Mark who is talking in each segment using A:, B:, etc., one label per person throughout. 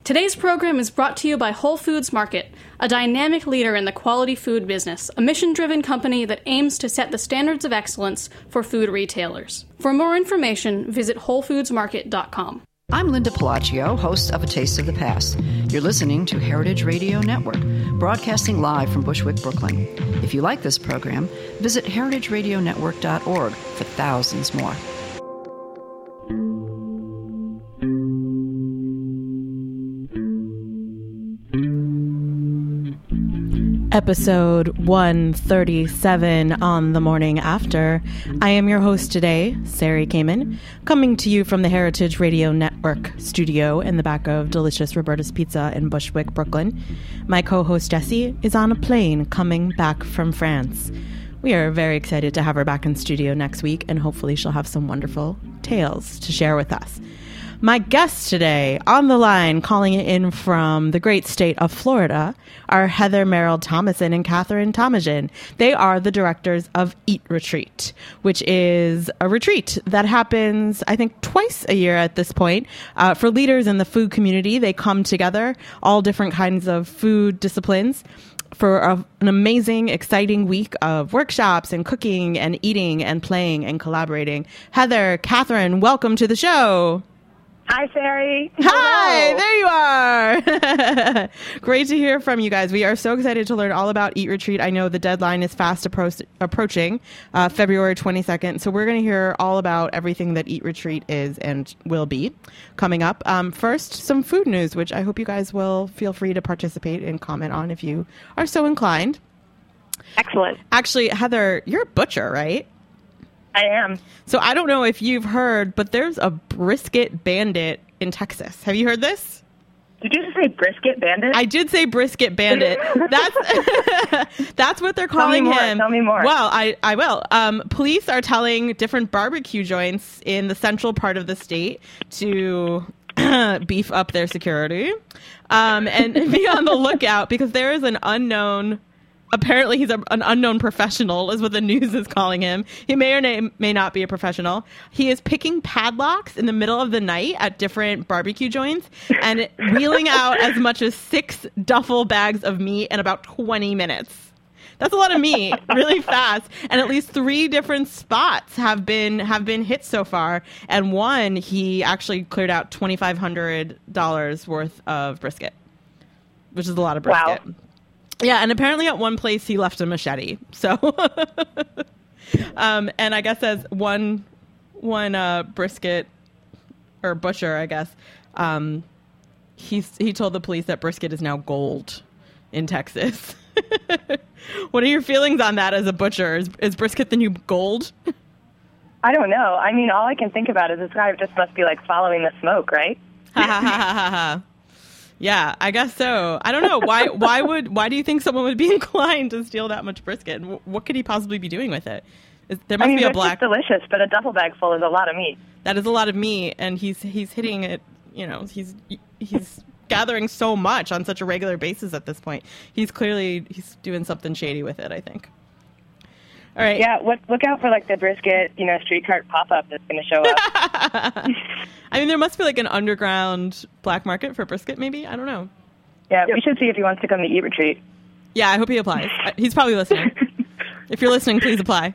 A: Today's program is brought to you by Whole Foods Market, a dynamic leader in the quality food business, a mission-driven company that aims to set the standards of excellence for food retailers. For more information, visit WholeFoodsMarket.com.
B: I'm Linda Palacio, host of A Taste of the Past. You're listening to Heritage Radio Network, broadcasting live from Bushwick, Brooklyn. If you like this program, visit heritageradionetwork.org for thousands more.
C: Episode 137 on the morning after. I am your host today, Sari Kamen, coming to you from the Heritage Radio Network studio in the back of delicious Roberta's Pizza in Bushwick, Brooklyn. My co-host Jessie is on a plane coming back from France. We are very excited to have her back in studio next week, and hopefully she'll have some wonderful tales to share with us. My guests today on the line, calling in from the great state of Florida, are Heather Merrill Thomason and Catherine Tomajian. They are the directors of Eat Retreat, which is a retreat that happens, I think, twice a year at this point. For leaders in the food community, they come together, all different kinds of food disciplines, for an amazing, exciting week of workshops and cooking and eating and playing and collaborating. Heather, Catherine, welcome to the show.
D: Hi, Sari.
C: Hi, there you are. Great to hear from you guys. We are so excited to learn all about Eat Retreat. I know the deadline is fast approaching, February 22nd. So we're going to hear all about everything that Eat Retreat is and will be coming up. First, some food news, which I hope you guys will feel free to participate and comment on if you are so inclined.
D: Excellent.
C: Actually, Heather, you're a butcher, right?
D: I am.
C: So I don't know if you've heard, but there's a brisket bandit in Texas. Have you heard this?
D: Did you just say brisket bandit?
C: I did say brisket bandit. That's what they're calling him.
D: Tell me more.
C: Well, I will. Police are telling different barbecue joints in the central part of the state to beef up their security and be on the lookout because there is an unknown. Apparently, he's an unknown professional, is what the news is calling him. He may or may not be a professional. He is picking padlocks in the middle of the night at different barbecue joints and wheeling out as much as 6 duffel bags of meat in about 20 minutes. That's a lot of meat, really fast. And at least 3 different spots have been hit so far. And one, he actually cleared out $2,500 worth of brisket, which is a lot of brisket. Wow. Yeah, and apparently at one place he left a machete. So, and I guess as one brisket or butcher, I guess, he told the police that brisket is now gold in Texas. What are your feelings on that as a butcher? Is brisket the new gold?
D: I don't know. I mean, all I can think about is this guy just must be like following the smoke, right?
C: Ha ha ha ha ha. Yeah, I guess so. I don't know. Why do you think someone would be inclined to steal that much brisket? What could he possibly be doing with it? There must be a black.
D: It's delicious, but a duffel bag full is a lot of meat.
C: That is a lot of meat, and he's hitting it. You know, he's gathering so much on such a regular basis at this point. He's doing something shady with it, I think. All right.
D: Yeah, look out for like the brisket, street cart pop-up that's going to show up.
C: I mean, there must be like an underground black market for brisket, maybe? I don't know.
D: Yeah, we should see if he wants to come to Eat Retreat.
C: Yeah, I hope he applies. He's probably listening. If you're listening, please apply.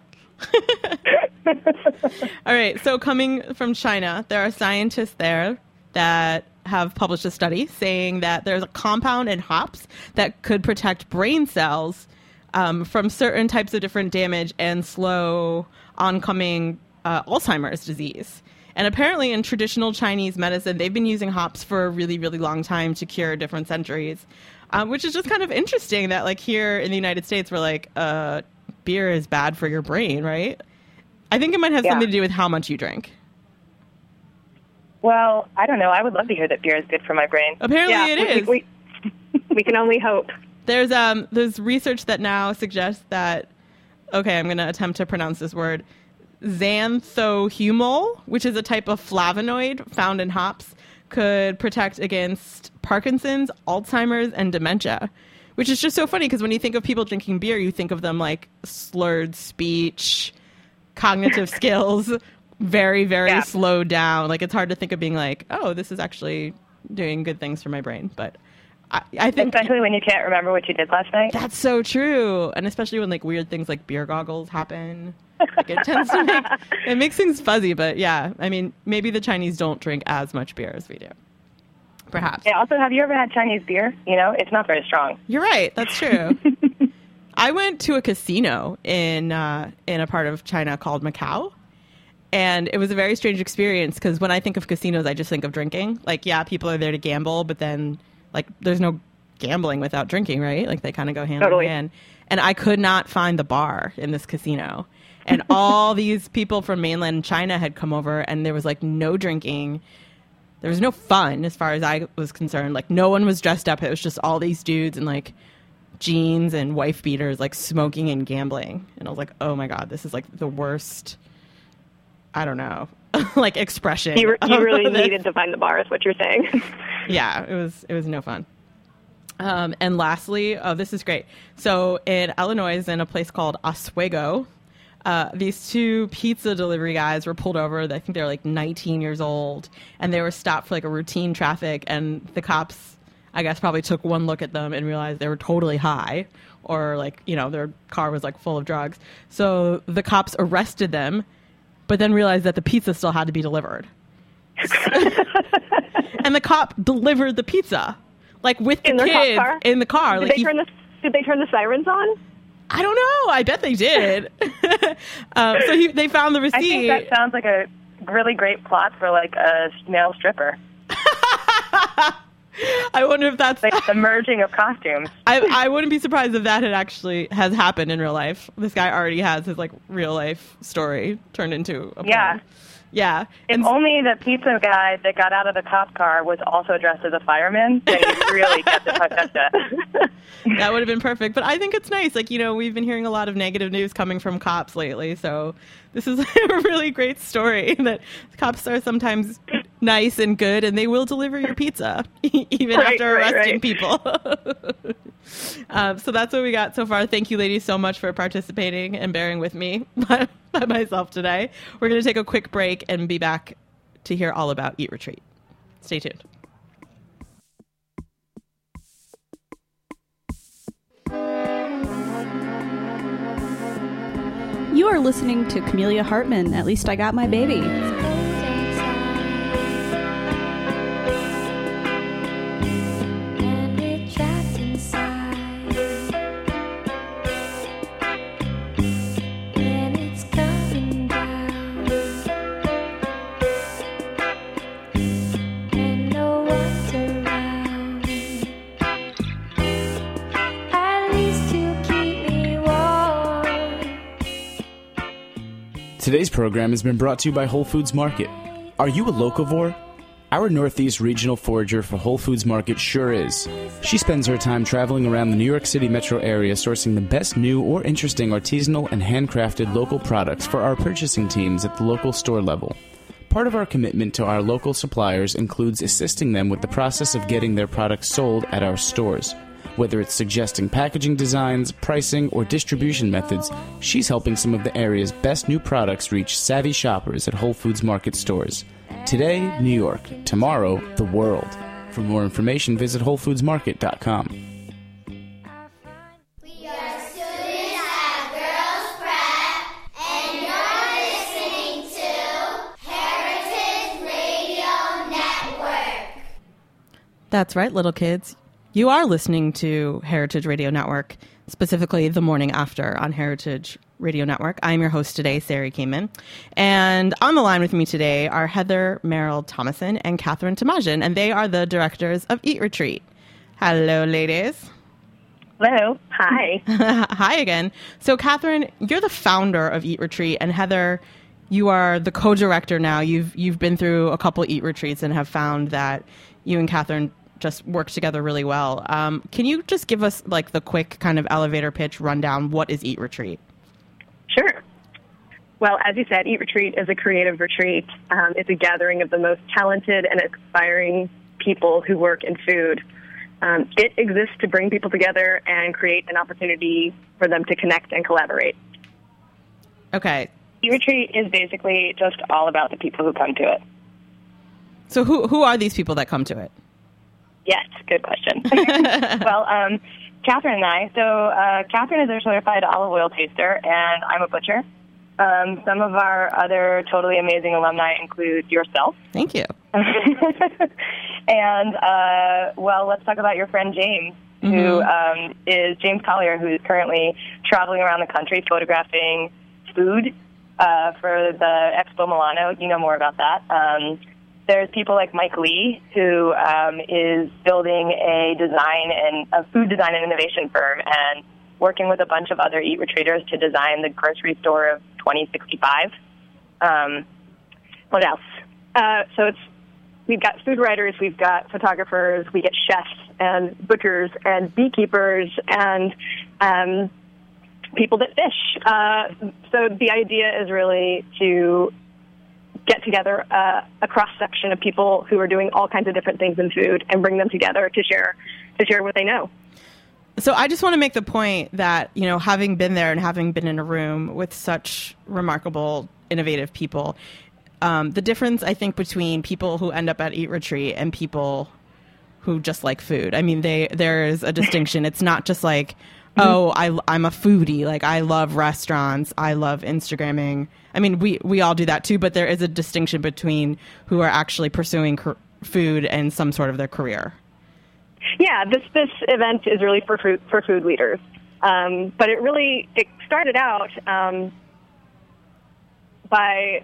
C: All right, so coming from China, there are scientists there that have published a study saying that there's a compound in hops that could protect brain cells from certain types of different damage and slow oncoming Alzheimer's disease. And apparently in traditional Chinese medicine, they've been using hops for a really, really long time to cure different centuries, which is just kind of interesting that like here in the United States, we're like, beer is bad for your brain, right? I think it might have something to do with how much you drink.
D: Well, I don't know. I would love to hear that beer is good for my brain.
C: Apparently it is.
D: We can only hope.
C: There's research that now suggests that, okay, I'm going to attempt to pronounce this word, xanthohumol, which is a type of flavonoid found in hops, could protect against Parkinson's, Alzheimer's, and dementia, which is just so funny because when you think of people drinking beer, you think of them like slurred speech, cognitive skills, very, very slowed down. Like it's hard to think of being like, oh, this is actually doing good things for my brain. But I think,
D: especially when you can't remember what you did last night.
C: That's so true, and especially when like weird things like beer goggles happen. Like, it tends to makes things fuzzy. But yeah, I mean, maybe the Chinese don't drink as much beer as we do. Perhaps.
D: Yeah. Also, have you ever had Chinese beer? You know, it's not very strong.
C: You're right. That's true. I went to a casino in a part of China called Macau, and it was a very strange experience because when I think of casinos, I just think of drinking. Like, yeah, people are there to gamble, but then like there's no gambling without drinking, right? Like they kind of go hand in hand. And I could not find the bar in this casino. And all these people from mainland China had come over, and there was like no drinking. There was no fun as far as I was concerned. Like no one was dressed up. It was just all these dudes in like jeans and wife beaters, like smoking and gambling. And I was like, oh my God, this is like the worst, I don't know, like expression.
E: You really needed to find the bar is what you're saying.
C: Yeah, it was no fun. And lastly, this is great. So in Illinois, in a place called Oswego, these two pizza delivery guys were pulled over. I think they were like 19 years old, and they were stopped for like a routine traffic. And the cops, I guess, probably took one look at them and realized they were totally high, or like, you know, their car was like full of drugs. So the cops arrested them, but then realized that the pizza still had to be delivered. And the cop delivered the pizza, like with the kids in the car.
E: Did they turn the sirens on?
C: I don't know. I bet they did. So they found the receipt.
D: I think that sounds like a really great plot for like a male stripper.
C: I wonder if that's
D: like the merging of costumes.
C: I wouldn't be surprised if that has happened in real life. This guy already has his like real life story turned into a plot. Yeah.
D: If only the pizza guy that got out of the cop car was also dressed as a fireman, then you really get the Takesha.
C: That would have been perfect. But I think it's nice. Like, you know, we've been hearing a lot of negative news coming from cops lately. So this is a really great story that cops are sometimes nice and good, and they will deliver your pizza even after arresting people. So that's what we got so far. Thank you, ladies, so much for participating and bearing with me by myself today. We're going to take a quick break and be back to hear all about Eat Retreat. Stay tuned.
F: You are listening to Camellia Hartman, At Least I Got My Baby.
G: Today's program has been brought to you by Whole Foods Market. Are you a locavore? Our Northeast regional forager for Whole Foods Market sure is. She spends her time traveling around the New York City metro area sourcing the best new or interesting artisanal and handcrafted local products for our purchasing teams at the local store level. Part of our commitment to our local suppliers includes assisting them with the process of getting their products sold at our stores. Whether it's suggesting packaging designs, pricing, or distribution methods, she's helping some of the area's best new products reach savvy shoppers at Whole Foods Market stores. Today, New York. Tomorrow, the world. For more information, visit WholeFoodsMarket.com.
H: We are students at Girls Prep, and you're listening to Heritage Radio Network.
C: That's right, little kids. You are listening to Heritage Radio Network, specifically The Morning After on Heritage Radio Network. I'm your host today, Sari Kamen. And on the line with me today are Heather Merrill Thomason and Catherine Tamajan, and they are the directors of Eat Retreat. Hello, ladies.
E: Hello. Hi.
C: Hi again. So, Catherine, you're the founder of Eat Retreat, and Heather, you are the co-director now. You've been through a couple Eat Retreats and have found that you and Catherine just work together really well. Can you just give us like the quick kind of elevator pitch rundown? What is Eat Retreat?
E: Sure. Well, as you said, Eat Retreat is a creative retreat. It's a gathering of the most talented and aspiring people who work in food. It exists to bring people together and create an opportunity for them to connect and collaborate.
C: Okay.
D: Eat Retreat is basically just all about the people who come to it.
C: So who are these people that come to it?
D: Yes, good question. Well, Catherine and I, so Catherine is a certified olive oil taster, and I'm a butcher. Some of our other totally amazing alumni include yourself.
C: Thank you.
D: And, well, let's talk about your friend James, who is James Collier, who is currently traveling around the country photographing food for the Expo Milano. You know more about that. There's people like Mike Lee, who is building a food design and innovation firm and working with a bunch of other Eat Retreaters to design the grocery store of 2065. What else?
E: So we've got food writers, we've got photographers, we get chefs and butchers and beekeepers and people that fish. So the idea is really to get together a cross-section of people who are doing all kinds of different things in food and bring them together to share what they know.
C: So I just want to make the point that, you know, having been there and having been in a room with such remarkable, innovative people, the difference, I think, between people who end up at Eat Retreat and people who just like food. I mean, there is a distinction. It's not just like, oh, I'm a foodie. Like, I love restaurants. I love Instagramming. I mean, we all do that too, but there is a distinction between who are actually pursuing food and some sort of their career.
E: Yeah, this event is really for food leaders. But it started out by,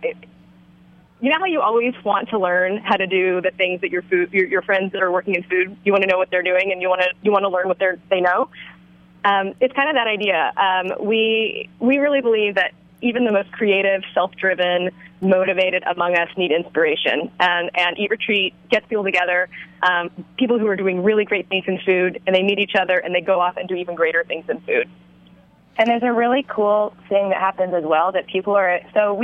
E: you know how you always want to learn how to do the things that your friends that are working in food, you want to know what they're doing and you want to learn what they know. It's kind of that idea. We really believe that even the most creative, self-driven, motivated among us need inspiration. And Eat Retreat gets people together, people who are doing really great things in food, and they meet each other and they go off and do even greater things in food.
D: And there's a really cool thing that happens as well that people are,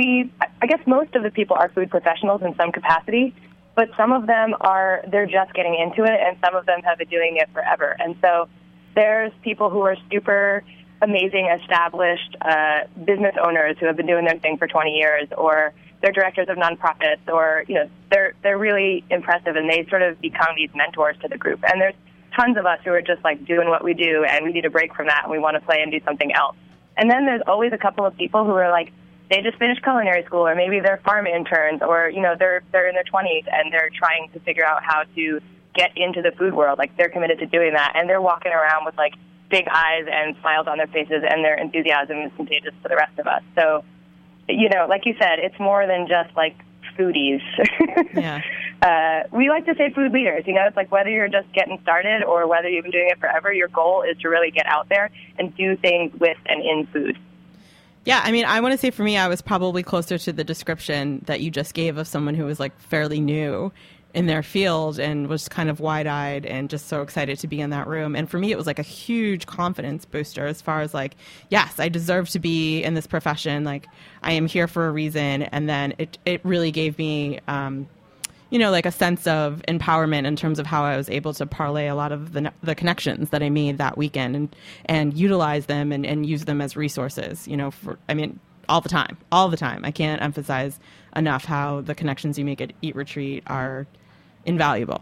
D: I guess most of the people are food professionals in some capacity, but some of them they're just getting into it, and some of them have been doing it forever. And so there's people who are super amazing, established business owners who have been doing their thing for 20 years, or they're directors of nonprofits, or, you know, they're really impressive, and they sort of become these mentors to the group. And there's tons of us who are just like doing what we do, and we need a break from that, and we want to play and do something else. And then there's always a couple of people who are like, they just finished culinary school, or maybe they're farm interns, or, you know, they're in their 20s and they're trying to figure out how to get into the food world. Like, they're committed to doing that, and they're walking around with like big eyes and smiles on their faces, and their enthusiasm is contagious to the rest of us. So, you know, like you said, it's more than just like foodies.
C: Yeah.
D: We like to say food leaders. You know, it's like whether you're just getting started or whether you've been doing it forever, your goal is to really get out there and do things with and in food.
C: Yeah, I mean, I want to say for me, I was probably closer to the description that you just gave of someone who was like fairly new in their field and was kind of wide-eyed and just so excited to be in that room. And for me, it was like a huge confidence booster as far as like, yes, I deserve to be in this profession. Like, I am here for a reason. And then it really gave me, you know, like a sense of empowerment in terms of how I was able to parlay a lot of the connections that I made that weekend and utilize them and use them as resources, you know, all the time. I can't emphasize enough how the connections you make at Eat Retreat are invaluable.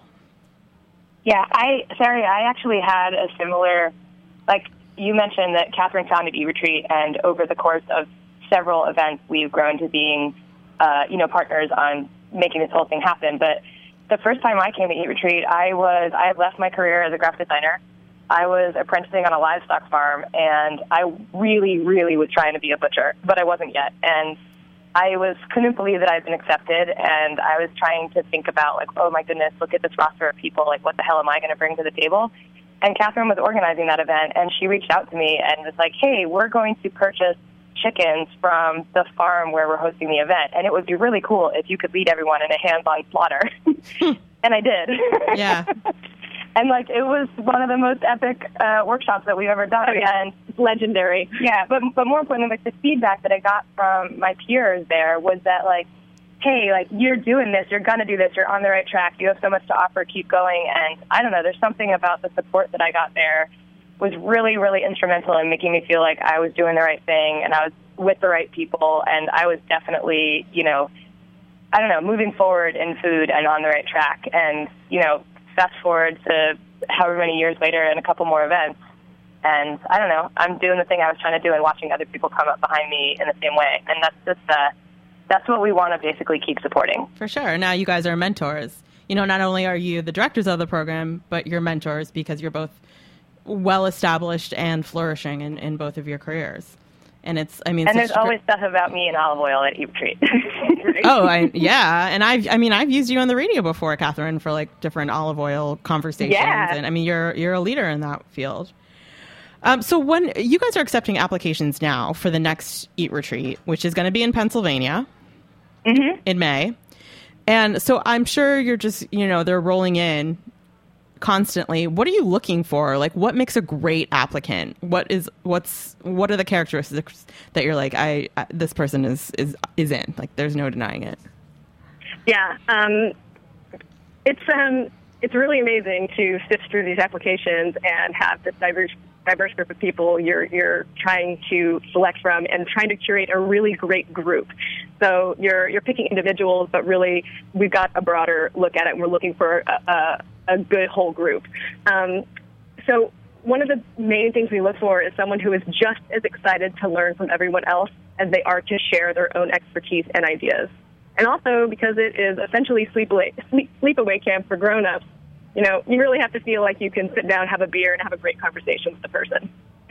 D: Yeah, Sari, I actually had a similar, like you mentioned that Catherine founded Eat Retreat, and over the course of several events, we've grown to being, you know, partners on making this whole thing happen. But the first time I came to Eat Retreat, I had left my career as a graphic designer. I was apprenticing on a livestock farm, and I really, really was trying to be a butcher, but I wasn't yet. And I couldn't believe that I'd been accepted, and I was trying to think about, like, oh, my goodness, look at this roster of people. Like, what the hell am I going to bring to the table? And Catherine was organizing that event, and she reached out to me and was like, hey, we're going to purchase chickens from the farm where we're hosting the event, and it would be really cool if you could lead everyone in a hands-on slaughter. And I did.
C: Yeah.
D: And, like, it was one of the most epic workshops that we've ever done. And
E: legendary.
D: Yeah, but more importantly, like, the feedback that I got from my peers there was that, like, hey, like, you're doing this, you're going to do this, you're on the right track, you have so much to offer, keep going. And I don't know, there's something about the support that I got there was really, really instrumental in making me feel like I was doing the right thing and I was with the right people, and I was definitely, you know, I don't know, moving forward in food and on the right track. And, you know, fast forward to however many years later and a couple more events. And I don't know, I'm doing the thing I was trying to do and watching other people come up behind me in the same way. And that's just, that's what we want to basically keep supporting.
C: For sure. Now you guys are mentors. You know, not only are you the directors of the program, but you're mentors because you're both well-established and flourishing in both of your careers. And it's, I mean,
D: and there's always stuff about me and olive oil at Eat Retreat.
C: Yeah. And I've used you on the radio before, Catherine, for like different olive oil conversations.
D: Yeah.
C: And I mean, you're a leader in that field. So when you guys are accepting applications now for the next Eat Retreat, which is going to be in Pennsylvania in May. And so I'm sure you're just, you know, they're rolling in constantly. What are you looking for? Like, what makes a great applicant? What are the characteristics that you're like, this person is in? Like, there's no denying it.
E: Yeah, it's really amazing to sift through these applications and have this diverse group of people you're trying to select from and trying to curate a really great group. So you're picking individuals, but really we've got a broader look at it, and we're looking for a good whole group. So one of the main things we look for is someone who is just as excited to learn from everyone else as they are to share their own expertise and ideas. And also because it is essentially sleepaway camp for grown-ups, you know, you really have to feel like you can sit down, have a beer, and have a great conversation with the person.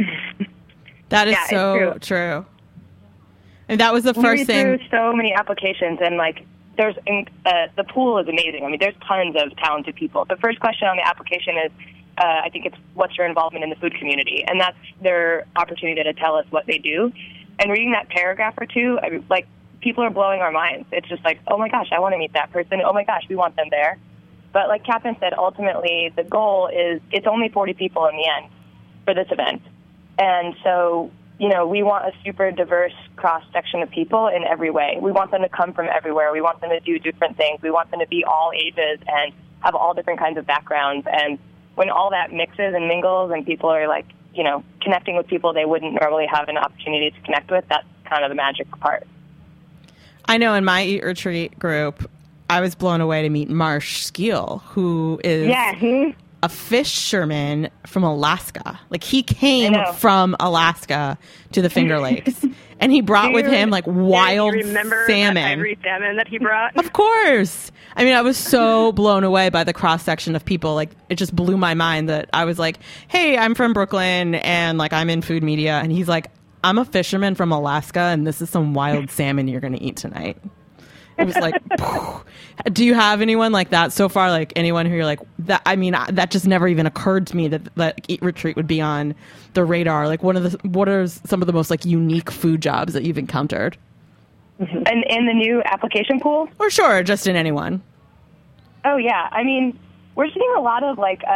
C: That is so true. And that was the first thing.
D: We read through so many applications, and like, there's the pool is amazing. I mean, there's tons of talented people. The first question on the application is, I think it's, what's your involvement in the food community? And that's their opportunity to tell us what they do. And reading that paragraph or two, like, people are blowing our minds. It's just like, oh my gosh, I want to meet that person. Oh my gosh, we want them there. But like Catherine said, ultimately the goal is it's only 40 people in the end for this event. And so, you know, we want a super diverse cross-section of people in every way. We want them to come from everywhere. We want them to do different things. We want them to be all ages and have all different kinds of backgrounds. And when all that mixes and mingles and people are like, you know, connecting with people they wouldn't normally have an opportunity to connect with, that's kind of the magic part.
C: I know in my Eat Retreat group, I was blown away to meet Marsh Skeel, who is a fisherman from Alaska. Like, he came from Alaska to the Finger Lakes, and he brought with him like wild salmon.
E: Every salmon that he brought?
C: Of course. I mean, I was so blown away by the cross section of people. Like, it just blew my mind that I was like, "Hey, I'm from Brooklyn, and like I'm in food media," and he's like, "I'm a fisherman from Alaska, and this is some wild salmon you're going to eat tonight." It was like, do you have anyone like that so far? Like anyone who you're like that? I mean, that just never even occurred to me that Eat Retreat would be on the radar. Like, what are some of the most like unique food jobs that you've encountered?
D: And in the new application pool?
C: Or sure, just in anyone.
D: Oh yeah, I mean, we're seeing a lot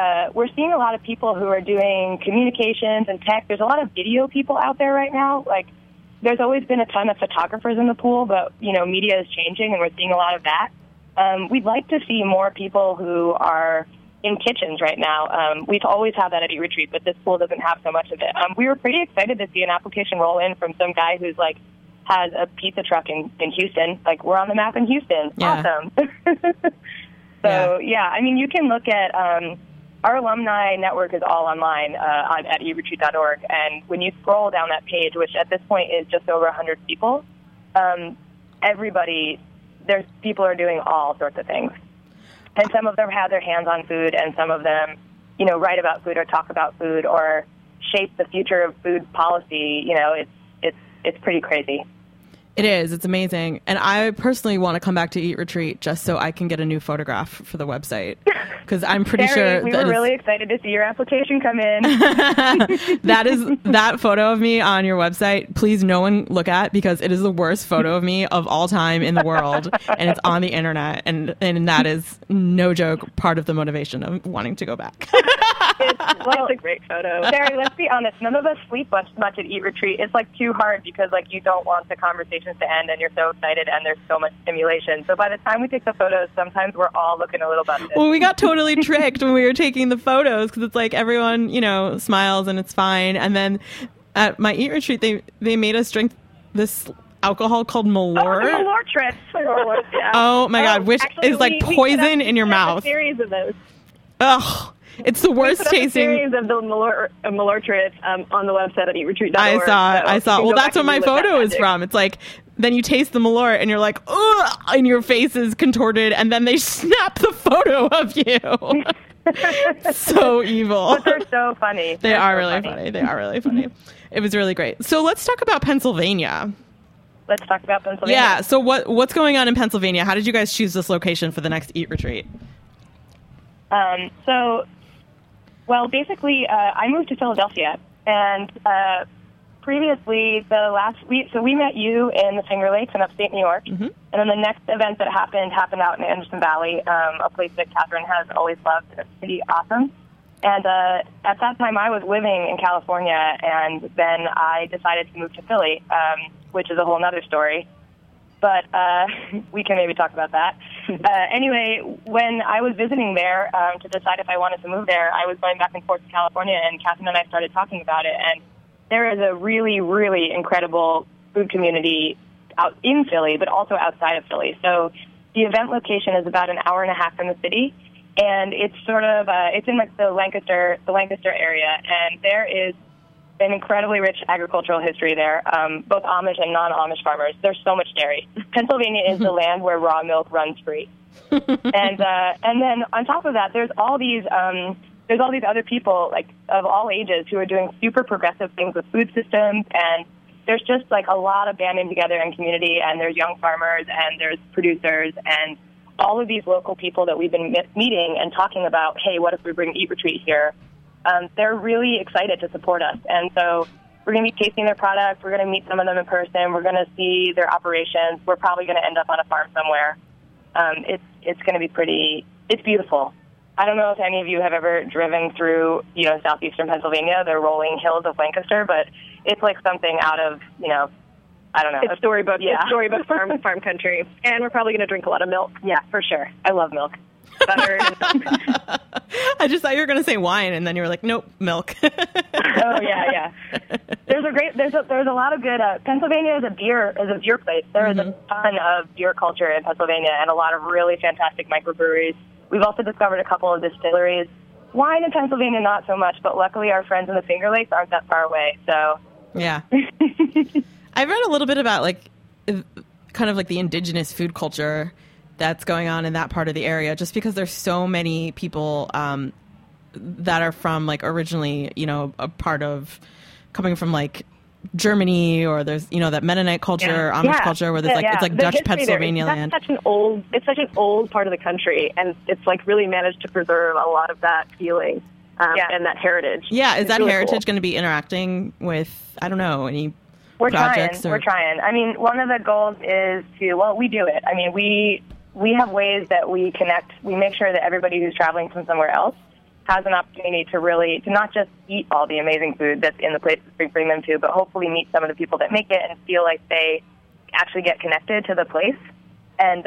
D: of people who are doing communications and tech. There's a lot of video people out there right now. Like, there's always been a ton of photographers in the pool, but, you know, media is changing, and we're seeing a lot of that. We'd like to see more people who are in kitchens right now. We've always had that at Eat Retreat, but this pool doesn't have so much of it. We were pretty excited to see an application roll in from some guy who's, like, has a pizza truck in Houston. Like, we're on the map in Houston.
C: Yeah.
D: Awesome. So, yeah, I mean, you can look at our alumni network is all online at eatretreat.org, and when you scroll down that page, which at this point is just over 100 people, people are doing all sorts of things. And some of them have their hands on food, and some of them, you know, write about food or talk about food or shape the future of food policy. You know, it's pretty crazy.
C: It is. It's amazing. And I personally want to come back to Eat Retreat just so I can get a new photograph for the website. Because I'm pretty sure
D: we were really excited to see your application come in.
C: That photo of me on your website, please no one look at, because it is the worst photo of me of all time in the world. And it's on the internet. And that is, no joke, part of the motivation of wanting to go back.
E: It's a great photo.
D: Sarah, let's be honest. None of us sleep much at Eat Retreat. It's like too hard because like you don't want the conversations to end, and you're so excited, and there's so much stimulation. So by the time we take the photos, sometimes we're all looking a little busted.
C: Well, we got totally tricked when we were taking the photos, because it's like everyone, you know, smiles and it's fine. And then at my Eat Retreat, they made us drink this alcohol called Malort.
E: Oh, Malort.
C: Oh my God, which
E: actually,
C: is like poison in your mouth.
E: A series of those.
C: Ugh. It's the worst tasting.
E: Series of the Malort on the website at eatretreat.org.
C: I saw. Well, that's what my photo is from. It's like, then you taste the Malort and you're like, ugh, and your face is contorted, and then they snap the photo of you. So evil.
D: But they're so funny.
C: They are really funny. They are really funny. It was really great. So let's talk about Pennsylvania.
D: Let's talk about Pennsylvania.
C: Yeah. So what's going on in Pennsylvania? How did you guys choose this location for the next Eat Retreat?
D: Well, basically, I moved to Philadelphia, and previously, we met you in the Finger Lakes in upstate New York, and then the next event that happened out in Anderson Valley, a place that Catherine has always loved. It's pretty awesome. And at that time, I was living in California, and then I decided to move to Philly, which is a whole other story. But we can maybe talk about that. Anyway, when I was visiting there to decide if I wanted to move there, I was going back and forth to California, and Catherine and I started talking about it. And there is a really, really incredible food community out in Philly, but also outside of Philly. So the event location is about an hour and a half from the city, and it's sort of it's in like the Lancaster area, and there is an incredibly rich agricultural history there, both Amish and non-Amish farmers. There's so much dairy. Pennsylvania is the land where raw milk runs free. And then on top of that, there's all these other people, like, of all ages who are doing super progressive things with food systems, and there's just, like, a lot of banding together in community, and there's young farmers, and there's producers, and all of these local people that we've been meeting and talking about, hey, what if we bring Eat Retreat here? They're really excited to support us. And so we're going to be tasting their product. We're going to meet some of them in person. We're going to see their operations. We're probably going to end up on a farm somewhere. It's going to be it's beautiful. I don't know if any of you have ever driven through, southeastern Pennsylvania, the rolling hills of Lancaster, but it's like something out of, I don't know.
E: It's storybook. Yeah. It's storybook farm country. And we're probably going to drink a lot of milk.
D: Yeah, for sure. I love milk. Butter.
C: I just thought you were going to say wine, and then you were like, nope, milk.
D: Oh yeah. There's a lot of good. Pennsylvania is a beer place. There is a ton of beer culture in Pennsylvania, and a lot of really fantastic microbreweries. We've also discovered a couple of distilleries. Wine in Pennsylvania, not so much, but luckily our friends in the Finger Lakes aren't that far away. So
C: yeah, I've read a little bit about kind of like the indigenous food culture that's going on in that part of the area, just because there's so many people that are from, like, originally, a part of coming from, like, Germany, or there's, that Mennonite culture, Amish culture, where there's it's like Dutch Pennsylvania land.
E: It's such an old part of the country, and it's like really managed to preserve a lot of that feeling and that heritage.
C: Yeah, is that really heritage going to be interacting with, I don't know, any projects?
D: We're trying. I mean, one of the goals is we do it. I mean, we have ways that we connect. We make sure that everybody who's traveling from somewhere else has an opportunity to not just eat all the amazing food that's in the places we bring them to, but hopefully meet some of the people that make it and feel like they actually get connected to the place. And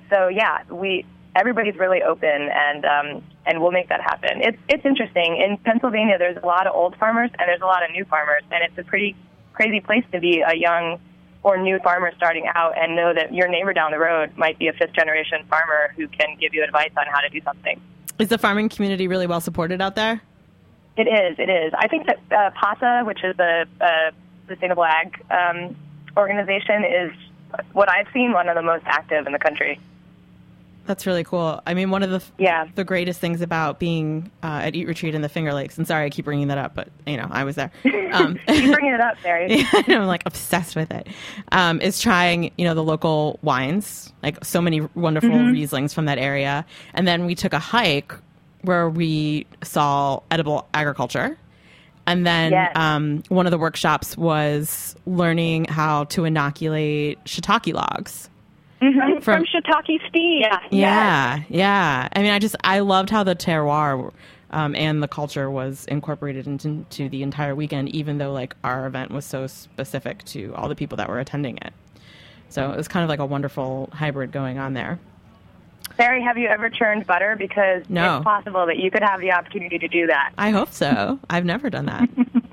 D: everybody's really open, and we'll make that happen. It's interesting. In Pennsylvania, there's a lot of old farmers and there's a lot of new farmers, and it's a pretty crazy place to be a young or new farmer starting out and know that your neighbor down the road might be a fifth-generation farmer who can give you advice on how to do something.
C: Is the farming community really well supported out there?
D: It is. I think that PASA, which is the Sustainable Ag organization, is what I've seen one of the most active in the country.
C: That's really cool. I mean, one of the greatest things about being at Eat Retreat in the Finger Lakes, and sorry I keep bringing that up, but, I was there.
D: Keep bringing it up, Barry.
C: I'm like obsessed with it, is trying, the local wines, like so many wonderful Rieslings from that area. And then we took a hike where we saw edible agriculture. And then one of the workshops was learning how to inoculate shiitake logs.
E: Mm-hmm. From Shiitake Steve.
C: Yeah. I mean, I loved how the terroir and the culture was incorporated into the entire weekend, even though, like, our event was so specific to all the people that were attending it. So it was kind of like a wonderful hybrid going on there.
D: Barry, have you ever churned butter? Because it's possible that you could have the opportunity to do that.
C: I hope so. I've never done that.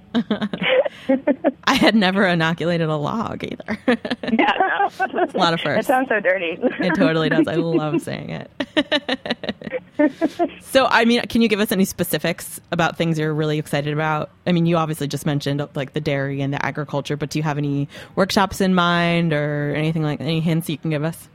C: I had never inoculated a log either.
D: It's
C: a lot of firsts.
D: It sounds so dirty.
C: It totally does. I love saying it. So, I mean, can you give us any specifics about things you're really excited about? I mean, you obviously just mentioned like the dairy and the agriculture, but do you have any workshops in mind or anything like any hints you can give us?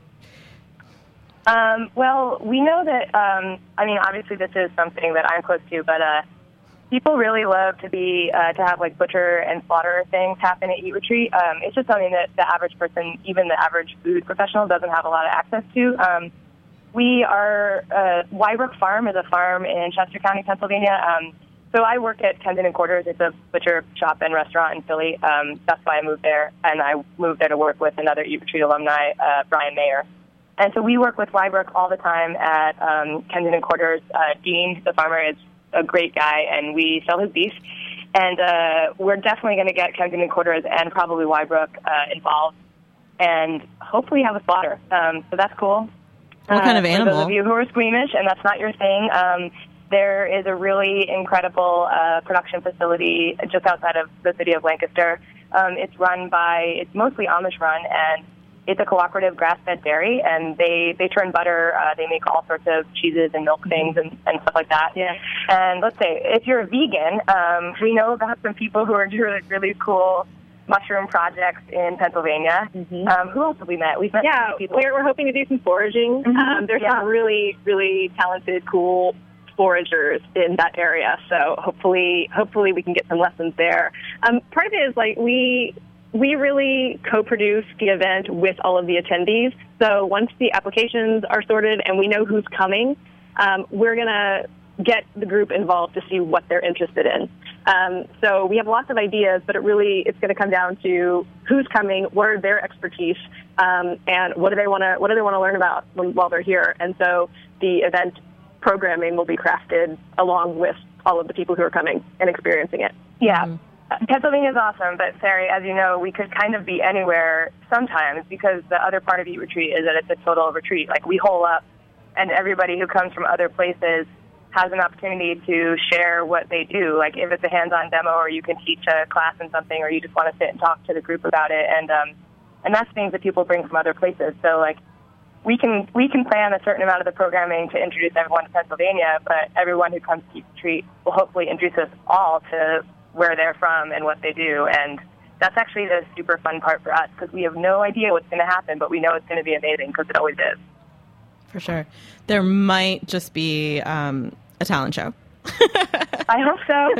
D: Well, we know that, I mean, obviously this is something that I'm close to, but people really love to have like butcher and slaughter things happen at Eat Retreat. It's just something that the average person, even the average food professional, doesn't have a lot of access to. We are, Wybrook Farm is a farm in Chester County, Pennsylvania. So I work at Kensington Quarters. It's a butcher shop and restaurant in Philly. That's why I moved there. And I moved there to work with another Eat Retreat alumni, Brian Mayer. And so we work with Wybrook all the time at Kensington Quarters. Dean, the farmer, is a great guy, and we sell his beef. And we're definitely going to get Kensington Quarters and probably Wybrook involved and hopefully have a slaughter. So that's cool.
C: What kind of animal?
D: For those of you who are squeamish and that's not your thing, there is a really incredible production facility just outside of the city of Lancaster. It's mostly Amish run, and it's a cooperative grass-fed dairy, and they turn butter. They make all sorts of cheeses and milk things and stuff like that.
E: Yeah.
D: And let's say, if you're a vegan, we know about some people who are doing really cool mushroom projects in Pennsylvania. Mm-hmm. Who else have we met? We've met some people.
E: We're hoping to do some foraging.
D: Mm-hmm.
E: There's some really, really talented, cool foragers in that area. So hopefully we can get some lessons there. Part of it is like we really co-produce the event with all of the attendees. So once the applications are sorted and we know who's coming, we're going to get the group involved to see what they're interested in. So we have lots of ideas, but it's going to come down to who's coming, what are their expertise, and what do they want to learn about while they're here. And so the event programming will be crafted along with all of the people who are coming and experiencing it.
D: Yeah. Mm-hmm. Pennsylvania is awesome, but Sari, as you know, we could kind of be anywhere sometimes because the other part of Eat Retreat is that it's a total retreat. Like, we hole up, and everybody who comes from other places has an opportunity to share what they do. Like, if it's a hands-on demo, or you can teach a class in something, or you just want to sit and talk to the group about it, and that's things that people bring from other places. So, like, we can plan a certain amount of the programming to introduce everyone to Pennsylvania, but everyone who comes to Eat Retreat will hopefully introduce us all to where they're from and what they do. And that's actually the super fun part for us, because we have no idea what's going to happen, but we know it's going to be amazing because it always is.
C: For sure. There might just be a talent show.
D: I hope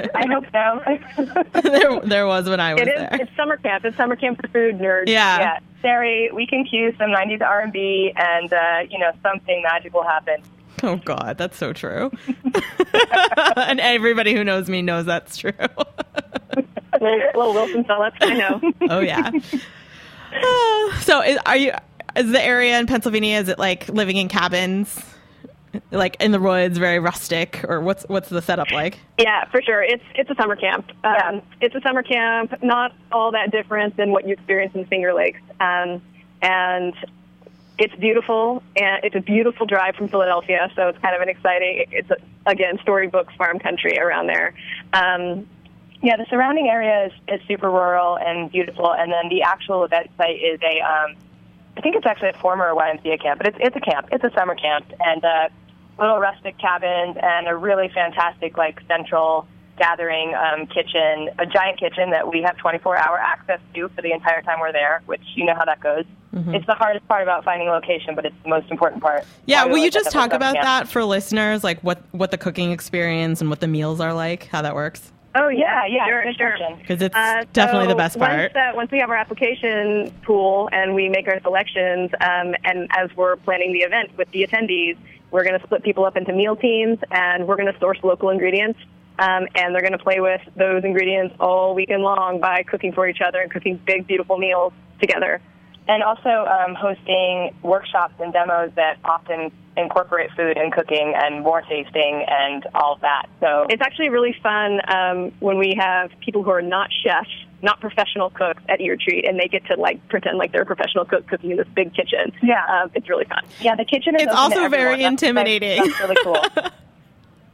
D: so.
C: There was when I was there.
E: It's summer camp. It's summer camp for food nerds.
C: Yeah.
D: Sari, we can cue some 90s R&B and, something magic will happen.
C: Oh, God, that's so true. And everybody who knows me knows that's true.
E: Little Wilson Phillips, I know.
C: Oh, yeah. So is the area in Pennsylvania, is it like living in cabins, like in the woods, very rustic, or what's the setup like?
E: Yeah, for sure. It's a summer camp. It's a summer camp, not all that different than what you experience in Finger Lakes. And it's beautiful, and it's a beautiful drive from Philadelphia, so it's kind of an exciting, again, storybooks farm country around there.
D: The surrounding area is super rural and beautiful, and then the actual event site is I think it's actually a former YMCA camp, but it's a camp. It's a summer camp, and little rustic cabins and a really fantastic, like, central gathering kitchen, a giant kitchen that we have 24-hour access to for the entire time we're there, which you know how that goes. Mm-hmm. It's the hardest part about finding a location, but it's the most important part.
C: Yeah, will you just talk about that for listeners, like what the cooking experience and what the meals are like, how that works?
E: Oh, yeah,
D: sure.
C: Because it's definitely the best part.
E: Once we have our application pool and we make our selections, and as we're planning the event with the attendees, we're going to split people up into meal teams, and we're going to source local ingredients. And they're going to play with those ingredients all weekend long by cooking for each other and cooking big, beautiful meals together.
D: And also hosting workshops and demos that often incorporate food and cooking and more tasting and all of that. So
E: it's actually really fun when we have people who are not chefs, not professional cooks at Eat Retreat, and they get to pretend like they're a professional cook cooking in this big kitchen.
D: Yeah,
E: it's really fun.
D: Yeah, the kitchen is.
C: It's also very intimidating.
D: That's really cool.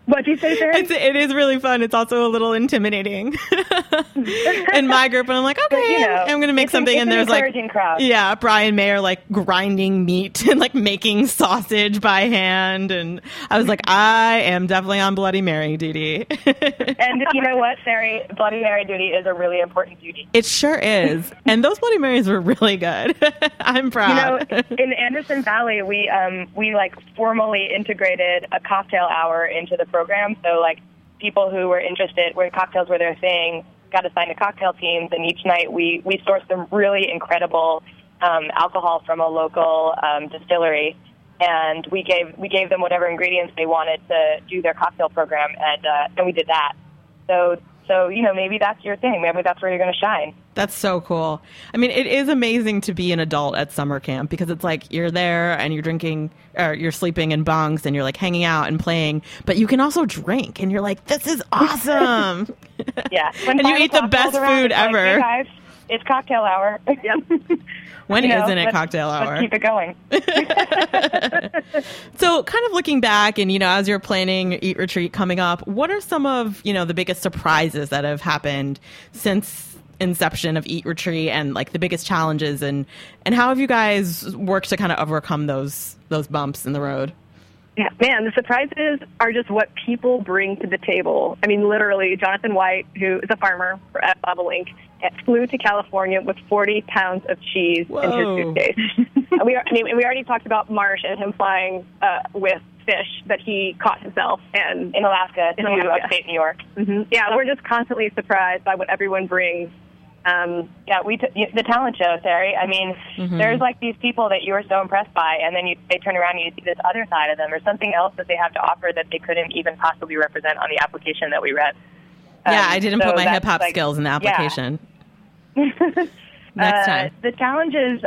E: What do you say, Sarah?
C: It is really fun. It's also a little intimidating in my group. And I'm like, okay, I'm going to make something. And there's like,
D: crowd.
C: yeah, Brian Mayer like grinding meat and like making sausage by hand. And I was like, I am definitely on Bloody Mary duty.
D: And you know what, Sarah? Bloody Mary duty is a really important duty.
C: It sure is. And those Bloody Marys were really good. I'm proud.
D: In Anderson Valley, we like formally integrated a cocktail hour into the program. So like people who were interested, where cocktails were their thing, got assigned to cocktail teams, and each night we sourced some really incredible alcohol from a local distillery, and we gave them whatever ingredients they wanted to do their cocktail program, and we did that. So maybe that's your thing. Maybe that's where you're going to shine.
C: That's so cool. I mean, it is amazing to be an adult at summer camp because it's like you're there and you're drinking, or you're sleeping in bunks and you're like hanging out and playing, but you can also drink and you're like, this is awesome.
D: Yeah.
C: And you eat the best food ever.
D: Hey guys, it's cocktail hour. Yep.
C: When isn't it cocktail hour?
D: Let's keep it going.
C: So kind of looking back and, as you're planning Eat Retreat coming up, what are some of, the biggest surprises that have happened since inception of Eat Retreat, and like the biggest challenges, and how have you guys worked to kind of overcome those bumps in the road?
E: Yeah, man, the surprises are just what people bring to the table. I mean, literally, Jonathan White, who is a farmer at Bobolink, flew to California with 40 pounds of cheese in his suitcase. we already talked about Marsh and him flying with fish that he caught himself and
D: in Alaska to upstate New York.
E: Mm-hmm. Yeah, we're just constantly surprised by what everyone brings.
D: The talent show, Sarah. I mean, there's like these people that you were so impressed by, and then they turn around and you see this other side of them, or something else that they have to offer that they couldn't even possibly represent on the application that we read.
C: I didn't put my hip hop skills in the application.
D: Yeah.
C: Next time.
D: The challenges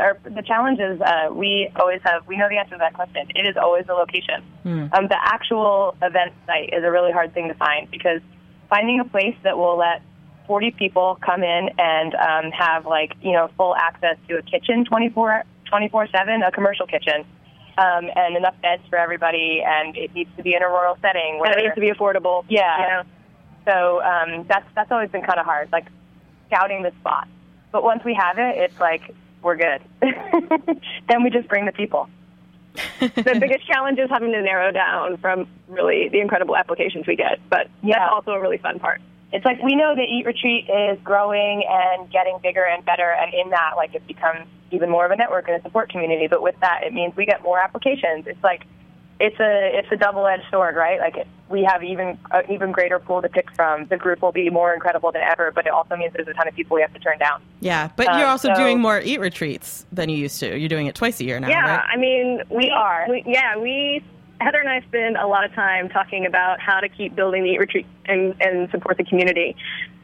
D: we always have. We know the answer to that question. It is always the location. The actual event site is a really hard thing to find, because finding a place that will let 40 people come in and have full access to a kitchen 24/7, a commercial kitchen, and enough beds for everybody, and it needs to be in a rural setting.
E: And it needs to be affordable.
D: Yeah. So that's always been kind of hard, like scouting the spot. But once we have it, it's like we're good. Then we just bring the people.
E: The biggest challenge is having to narrow down from really the incredible applications we get, but that's also a really fun part.
D: It's like we know that Eat Retreat is growing and getting bigger and better, and in that, like, it becomes even more of a network and a support community. But with that, it means we get more applications. It's like it's a double-edged sword, right? Like we have even greater pool to pick from. The group will be more incredible than ever, but it also means there's a ton of people we have to turn down.
C: Yeah, but you're also doing more Eat Retreats than you used to. You're doing it twice a year now, right?
E: Yeah, I mean, we are. Heather and I spend a lot of time talking about how to keep building the Eat Retreat and support the community.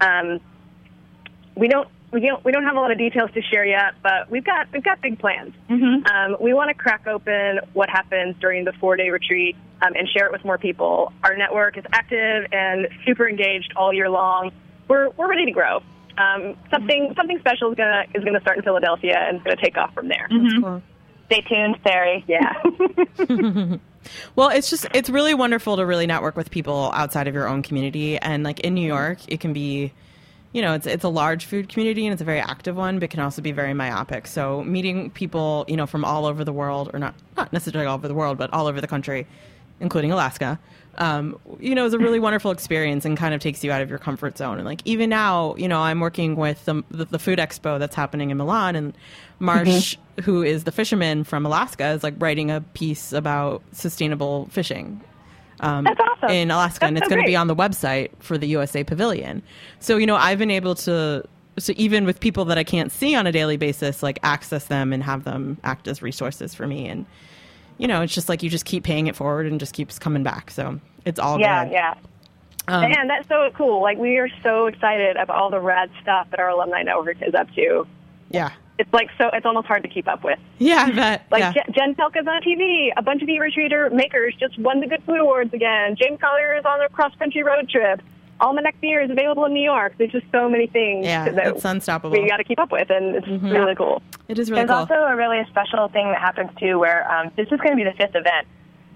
E: We don't have a lot of details to share yet, but we've got big plans. We want to crack open what happens during the 4-day retreat and share it with more people. Our network is active and super engaged all year long. We're ready to grow. Something special is gonna start in Philadelphia, and it's gonna take off from there.
C: That's cool.
D: Stay tuned, Sarah.
E: Yeah.
C: Well, it's really wonderful to really network with people outside of your own community. And like in New York, it can be, it's a large food community and it's a very active one, but can also be very myopic. So meeting people, from all over the world, or not necessarily all over the world, but all over the country, including Alaska, is a really wonderful experience and kind of takes you out of your comfort zone. And like even now, I'm working with the food expo that's happening in Milan, and Marsh, who is the fisherman from Alaska, is like writing a piece about sustainable fishing
E: that's awesome.
C: in Alaska, and it's going to be on the website for the USA Pavilion. So, I've been able to, so even with people that I can't see on a daily basis, like access them and have them act as resources for me. And, it's just like you just keep paying it forward and just keeps coming back. So it's all good.
E: Yeah. And that's so cool. Like, we are so excited about all the rad stuff that our alumni network is up to.
C: Yeah.
E: It's like it's almost hard to keep up with.
C: Yeah, I bet.
E: Like Jen Pelka's on TV. A bunch of Eat Retreater makers just won the Good Food Awards again. James Collier is on a cross-country road trip. Almanac Beer is available in New York. There's just so many things that
C: it's unstoppable.
E: We got to keep up with, and it's really cool.
C: It is really
D: cool. There's also a really special thing that happens, too, where this is going to be the 5th event.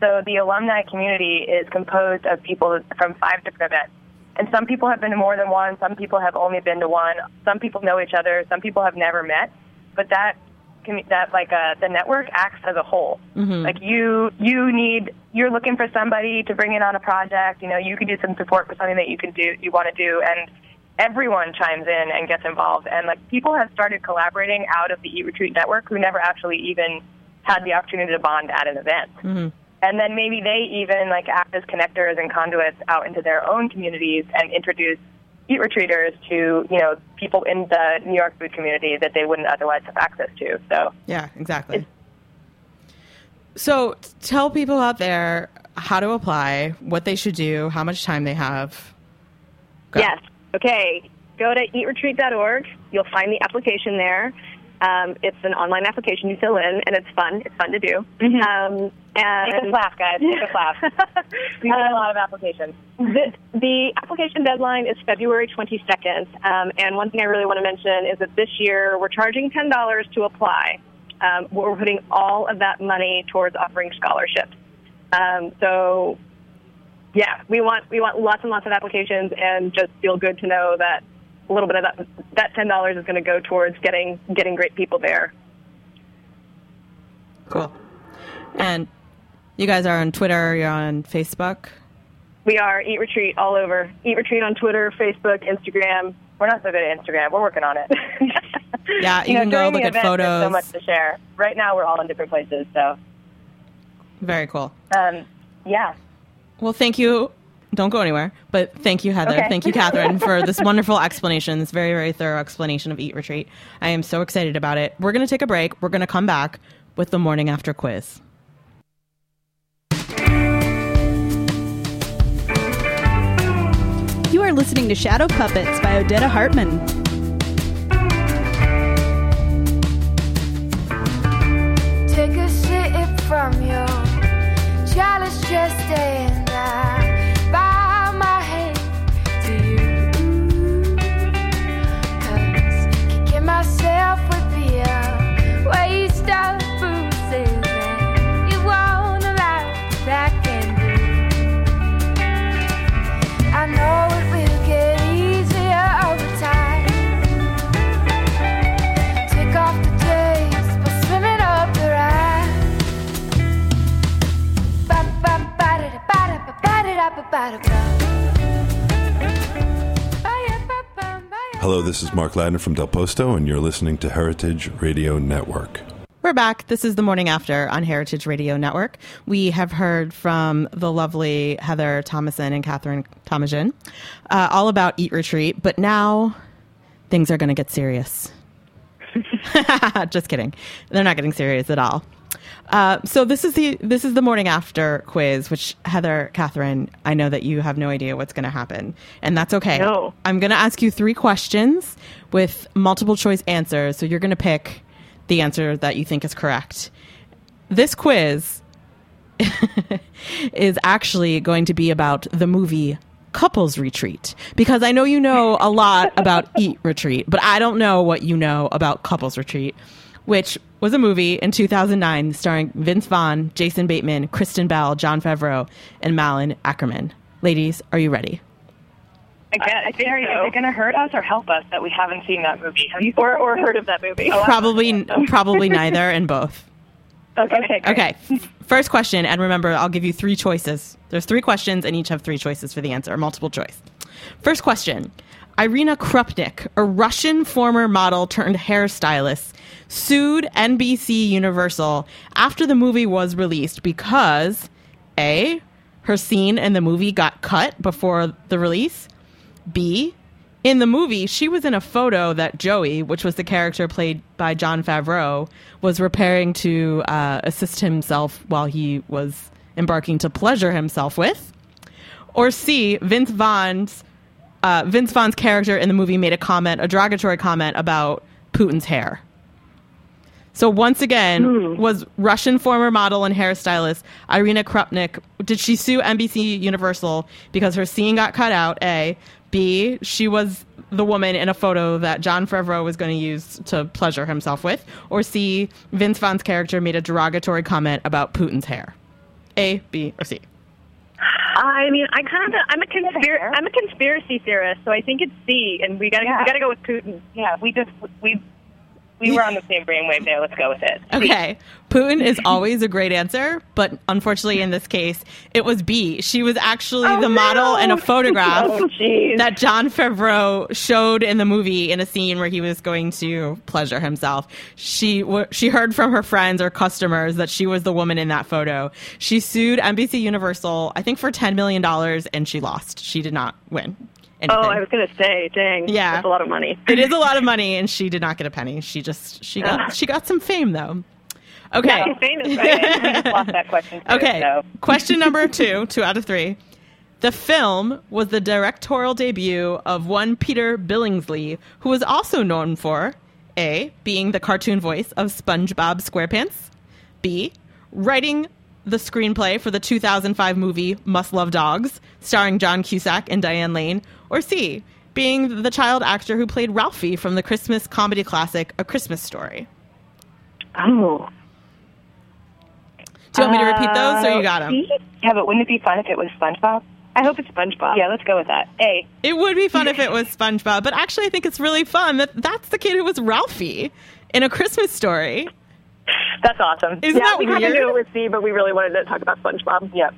D: So the alumni community is composed of people from 5 different events. And some people have been to more than one. Some people have only been to one. Some people know each other. Some people have never met. But the network acts as a whole.
C: Mm-hmm.
D: Like you're looking for somebody to bring in on a project. You could do some support for something that you want to do, and everyone chimes in and gets involved. And like people have started collaborating out of the Eat Retreat network who never actually even had the opportunity to bond at an event.
C: Mm-hmm.
D: And then maybe they even like act as connectors and conduits out into their own communities and introduce Eat Retreaters to, people in the New York food community that they wouldn't otherwise have access to. So
C: yeah, exactly. So tell people out there how to apply, what they should do, how much time they have. Go.
E: Yes. Okay. Go to eatretreat.org. You'll find the application there. It's an online application you fill in, and it's fun. It's fun to do.
D: Mm-hmm. Take a class, guys. Take a class. We have a lot of applications.
E: The application deadline is February 22nd. And one thing I really want to mention is that this year we're charging $10 to apply. We're putting all of that money towards offering scholarships. So, yeah, we want lots and lots of applications, and just feel good to know that a little bit of that $10 is going to go towards getting great people there.
C: Cool. And you guys are on Twitter, you're on Facebook?
E: We are Eat Retreat all over. Eat Retreat on Twitter, Facebook, Instagram.
D: We're not so good at Instagram. We're working on it.
C: Yeah, you can go look at photos.
D: There's so much to share. Right now we're all in different places, so.
C: Very cool.
D: Yeah.
C: Well, thank you. Don't go anywhere. But thank you, Heather.
D: Okay.
C: Thank you, Catherine, for this wonderful explanation, this very, very thorough explanation of Eat Retreat. I am so excited about it. We're going to take a break. We're going to come back with the Morning After quiz.
F: You are listening to Shadow Puppets by Odetta Hartman.
I: Take a sip from your chalice, just staying there by my hand to you. 'Cause kicking myself would be a waste of bruises, and you won't allow that can do. I know it will get easier over time. Take off the days by swimming up the ride.
J: Hello, this is Mark Ladner from Del Posto, and you're listening to Heritage Radio Network.
C: We're back. This is The Morning After on Heritage Radio Network. We have heard from the lovely Heather Thomason and Catherine Tomajian all about Eat Retreat, but now things are going to get serious. Just kidding. They're not getting serious at all. So this is the Morning After quiz, which Heather, Catherine, I know that you have no idea what's going to happen, and that's okay.
E: No.
C: I'm going to ask you 3 questions with multiple choice answers, so you're going to pick the answer that you think is correct. This quiz is actually going to be about the movie Couples Retreat, because I know you know a lot about Eat Retreat, but I don't know what you know about Couples Retreat, which was a movie in 2009 starring Vince Vaughn, Jason Bateman, Kristen Bell, Jon Favreau, and Malin Ackerman. Ladies, are you ready?
D: I think is it going to hurt us or help us that we haven't seen that movie? Have you
E: Or heard of that movie?
C: Probably neither, and both.
E: Okay.
C: Okay. First question, and remember, I'll give you 3 choices. There's 3 questions, and each have 3 choices for the answer, multiple choice. First question. Irina Krupnik, a Russian former model turned hairstylist, sued NBC Universal after the movie was released because A, her scene in the movie got cut before the release, B, in the movie, she was in a photo that Joey, which was the character played by Jon Favreau, was repairing to assist himself while he was embarking to pleasure himself with. Or C, Vince Vaughn's character in the movie made a derogatory comment about Putin's hair. So once again, was Russian former model and hairstylist Irina Krupnik, did she sue NBC Universal because her scene got cut out, A? B, she was the woman in a photo that Jon Favreau was going to use to pleasure himself with? Or C, Vince Vaughn's character made a derogatory comment about Putin's hair? A, B, or C?
E: I mean, I'm a conspiracy theorist, so I think it's C, and we gotta go with Putin.
D: Yeah, we were on the same brainwave there. Let's go with it.
C: Okay. Putin is always a great answer, but unfortunately in this case, it was B. She was actually the model in a photograph that Jon Favreau showed in the movie in a scene where he was going to pleasure himself. She heard from her friends or customers that she was the woman in that photo. She sued NBC Universal, I think for $10 million, and she lost. She did not win anything.
E: Oh, I was going to say, dang,
C: yeah,
E: that's a lot of money.
C: It is a lot of money, and she did not get a penny. She got some fame though. Okay,
D: yeah, famous, right? I just lost that question too,
C: okay,
D: so.
C: Question number 2 out of 3. The film was the directorial debut of one Peter Billingsley, who was also known for A, being the cartoon voice of SpongeBob SquarePants, B, writing the screenplay for the 2005 movie Must Love Dogs, starring John Cusack and Diane Lane, or C, being the child actor who played Ralphie from the Christmas comedy classic A Christmas Story.
E: Oh.
C: Do you want me to repeat those, or you got them?
D: Yeah, but wouldn't it be fun if it was SpongeBob?
E: I hope it's SpongeBob.
D: Yeah, let's go with that. A.
C: It would be fun if it was SpongeBob, but actually I think it's really fun that that's the kid who was Ralphie in A Christmas Story.
D: That's awesome.
C: Isn't that
E: we
C: weird?
E: kind of knew it was C, but we really wanted to talk about SpongeBob.
D: Yep.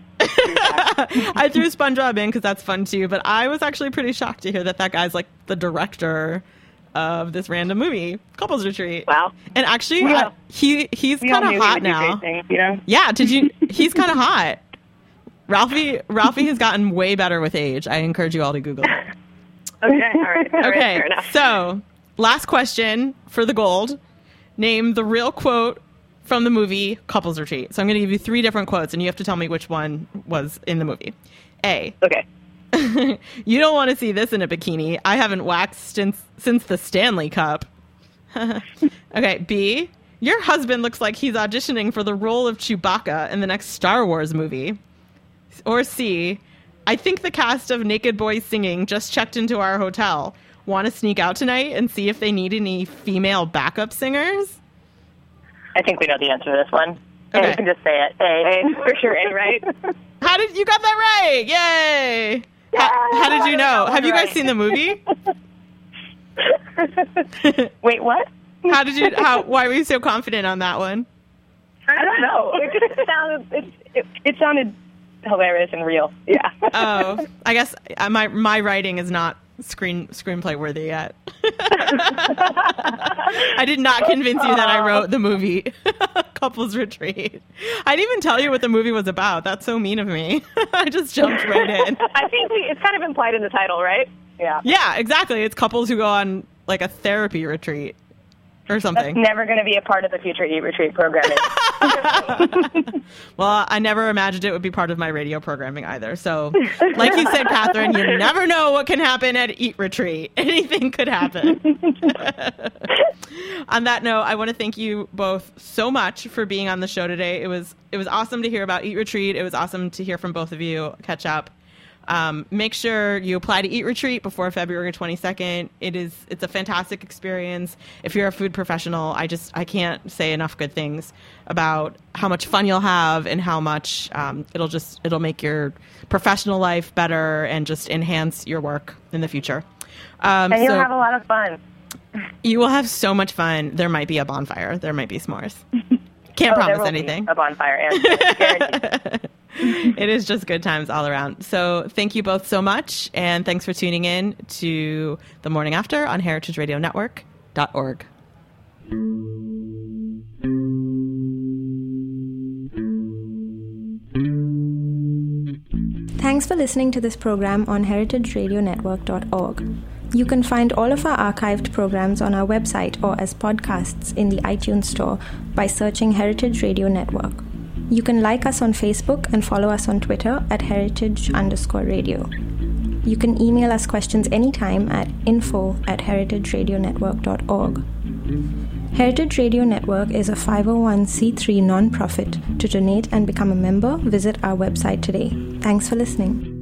C: I threw SpongeBob in because that's fun too, but I was actually pretty shocked to hear that guy's like the director of this random movie, Couples Retreat.
E: Wow.
C: And actually, he's kind of hot now.
D: Things, you know?
C: Yeah, he's kind of hot. Ralphie has gotten way better with age. I encourage you all to Google it.
E: Okay, all right.
C: Okay,
E: fair enough.
C: So last question for the gold. Name the real quote from the movie Couples Retreat. So I'm going to give you 3 different quotes, and you have to tell me which one was in the movie. A.
D: Okay.
C: You don't want to see this in a bikini. I haven't waxed since the Stanley Cup. Okay. B. Your husband looks like he's auditioning for the role of Chewbacca in the next Star Wars movie. Or C. I think the cast of Naked Boys Singing just checked into our hotel. Want to sneak out tonight and see if they need any female backup singers?
D: I think we know the answer to this one.
C: Okay.
D: You can just say it. A. For sure, A, right?
C: How did you got that right? Yay! How did you know? Have you guys seen the movie?
D: Wait, what?
C: Why were you so confident on that one?
D: I don't know. It sounded hilarious and real. Yeah.
C: Oh, I guess my writing is not screenplay worthy yet. I did not convince you that I wrote the movie Couples Retreat. I didn't even tell you what the movie was about. That's so mean of me. I just jumped right in.
E: I think it's kind of implied in the title, right?
D: Yeah.
C: Yeah, exactly. It's couples who go on like a therapy retreat or something.
D: That's never going to be a part of the future Eat Retreat programming.
C: Well, I never imagined it would be part of my radio programming either. So, like you said, Catherine, you never know what can happen at Eat Retreat. Anything could happen. On that note, I want to thank you both so much for being on the show today. It was awesome to hear about Eat Retreat. It was awesome to hear from both of you, catch up. Make sure you apply to Eat Retreat before February 22nd. It's a fantastic experience. If you're a food professional, I can't say enough good things about how much fun you'll have and how much it'll make your professional life better and just enhance your work in the future.
D: And you'll have a lot of fun.
C: You will have so much fun. There might be a bonfire. There might be s'mores. Can't promise anything.
D: A bonfire, and
C: it is just good times all around. So thank you both so much, and thanks for tuning in to The Morning After on heritageradionetwork.org.
K: Thanks for listening to this program on heritageradionetwork.org. You can find all of our archived programs on our website or as podcasts in the iTunes Store by searching Heritage Radio Network. You can like us on Facebook and follow us on Twitter at heritage_radio. You can email us questions anytime at info@heritageradionetwork.org. Heritage Radio Network is a 501c3 nonprofit. To donate and become a member, visit our website today. Thanks for listening.